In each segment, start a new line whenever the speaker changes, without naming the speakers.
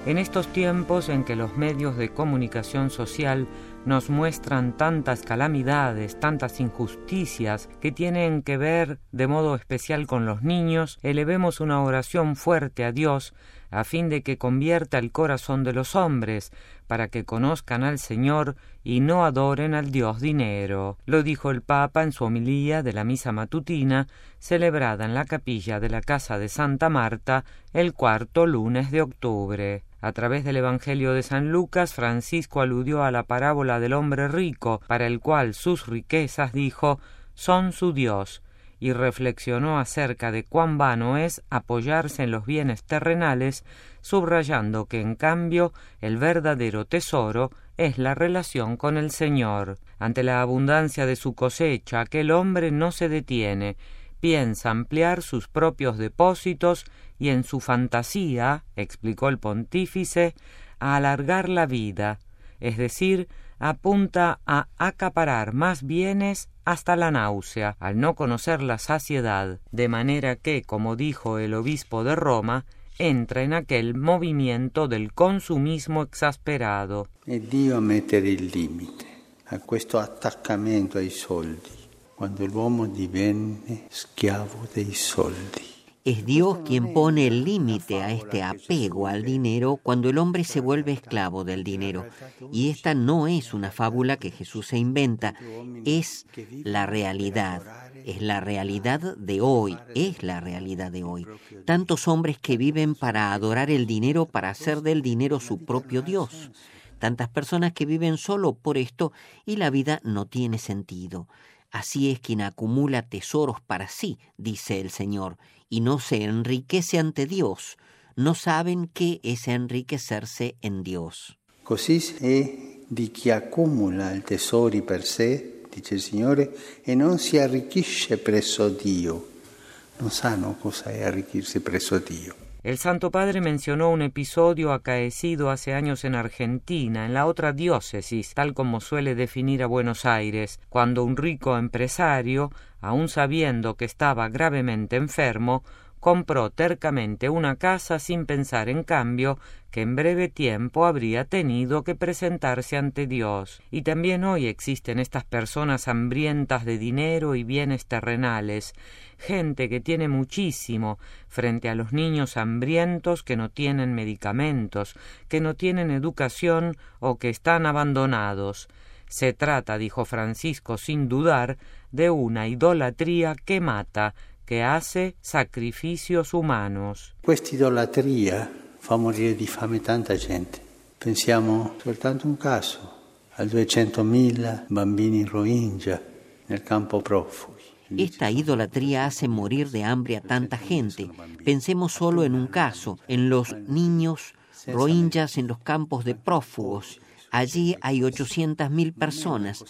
En estos tiempos en que los medios de comunicación social nos muestran tantas calamidades, tantas injusticias que tienen que ver de modo especial con los niños, elevemos una oración fuerte a Dios a fin de que convierta el corazón de los hombres, para que conozcan al Señor y no adoren al Dios dinero. Lo dijo el Papa en su homilía de la misa matutina, celebrada en la capilla de la Casa de Santa Marta el 4º lunes de octubre. A través del Evangelio de San Lucas, Francisco aludió a la parábola del hombre rico, para el cual sus riquezas, dijo, son su Dios, y reflexionó acerca de cuán vano es apoyarse en los bienes terrenales, subrayando que en cambio el verdadero tesoro es la relación con el Señor. Ante la abundancia de su cosecha, aquel hombre no se detiene, piensa ampliar sus propios depósitos y en su fantasía, explicó el pontífice, a alargar la vida, es decir, apunta a acaparar más bienes hasta la náusea, al no conocer la saciedad, de manera que, como dijo el obispo de Roma, entra en aquel movimiento del consumismo exasperado.
È Dio a mettere il limite a questo attaccamento ai soldi, quando l'uomo divenne schiavo dei soldi.
Es Dios quien pone el límite a este apego al dinero cuando el hombre se vuelve esclavo del dinero. Y esta no es una fábula que Jesús se inventa, es la realidad. Es la realidad de hoy, es la realidad de hoy. Tantos hombres que viven para adorar el dinero, para hacer del dinero su propio Dios. Tantas personas que viven solo por esto y la vida no tiene sentido. Así es quien acumula tesoros para sí, dice el Señor, y no se enriquece ante Dios. No saben qué es enriquecerse en Dios.
Così è di chi accumula i tesori per sé, dice il Signore, e non si arricchisce presso Dio. Non sanno cosa è arricchirsi presso Dio.
El Santo Padre mencionó un episodio acaecido hace años en Argentina, en la otra diócesis, tal como suele definir a Buenos Aires, cuando un rico empresario, aun sabiendo que estaba gravemente enfermo, compró tercamente una casa sin pensar en cambio que en breve tiempo habría tenido que presentarse ante Dios. Y también hoy existen estas personas hambrientas de dinero y bienes terrenales, gente que tiene muchísimo frente a los niños hambrientos que no tienen medicamentos, que no tienen educación o que están abandonados. Se trata, dijo Francisco sin dudar, de una idolatría que mata, che hace sacrificios humanos.
Questa idolatria fa morire di fame tanta gente. Pensiamo soltanto un caso, a 200.000 bambini Rohingya nel campo profughi.
Esta idolatría hace morir de hambre a tanta gente. Pensemos solo en un caso, en los niños rohingyas en los campos de prófugos. Allí hay 800.000 personas,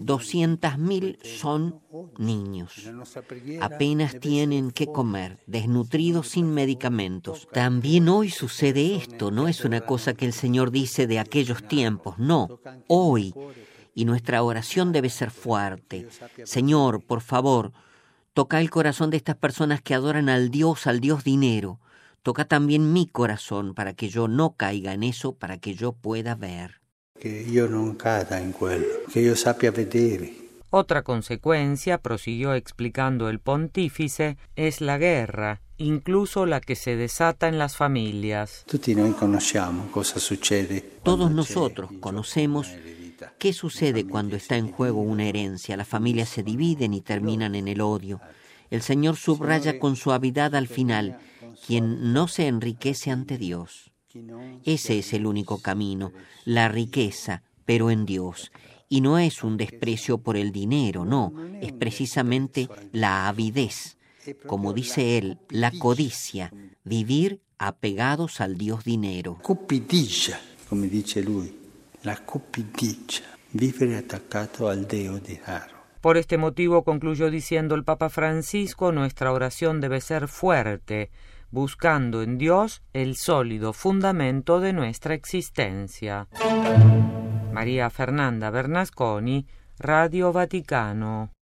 200.000 son niños. Apenas tienen que comer, desnutridos sin medicamentos. También hoy sucede esto, no es una cosa que el Señor dice de aquellos tiempos, no, hoy. Y nuestra oración debe ser fuerte. Señor, por favor, toca el corazón de estas personas que adoran al Dios dinero. Toca también mi corazón para que yo no caiga en eso, para que yo pueda ver.
Que yo non cada in quello, que yo sappia vedere.
Otra consecuencia, prosiguió explicando el pontífice, es la guerra, incluso la que se desata en las familias.
Tutti noi conosciamo cosa succede.
Todos nosotros conocemos qué sucede cuando está en juego una herencia. Las familias se dividen y terminan en el odio. El Señor subraya con suavidad al final, quien no se enriquece ante Dios. Ese es el único camino, la riqueza, pero en Dios. Y no es un desprecio por el dinero, no, es precisamente la avidez. Como dice él, la codicia, vivir apegados al Dios dinero.
Cupidigia, come dice lui, la cupidigia, vivere attaccato al Dio denaro.
Por este motivo, concluyó diciendo el Papa Francisco, nuestra oración debe ser fuerte, buscando en Dios el sólido fundamento de nuestra existencia. María Fernanda Bernasconi, Radio Vaticano.